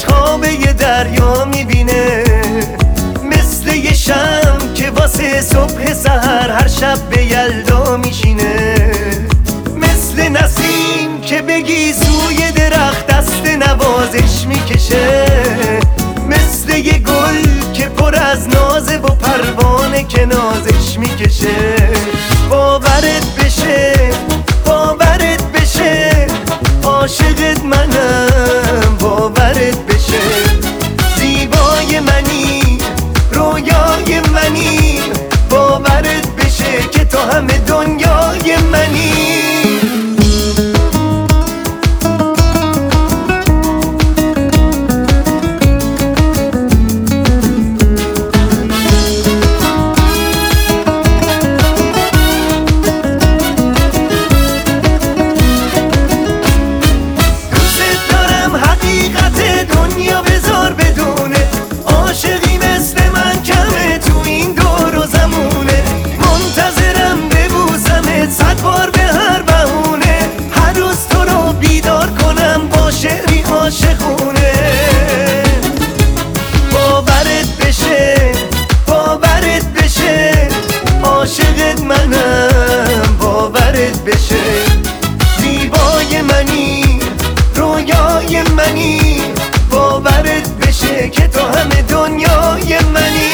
دلش خواب یه دریا میبینه، مثل یه شم که واسه صبح سحر هر شب به یلدا میشینه، مثل نسیم که بگی سوی درخت دست نوازش میکشه، مثل یه گل که پر از نازه و پروانه که نازش میکشه. باورت بشه، باورت بشه، عاشقت منم، باورت بشه. زیبای منی، رویای منی، باورت بشه که تو همه دنیای منی. عاشقونه باورت بشه، باورت بشه، عاشقت منم، باورت بشه. زیبای منی، رویای منی، باورت بشه که تو همه دنیای منی.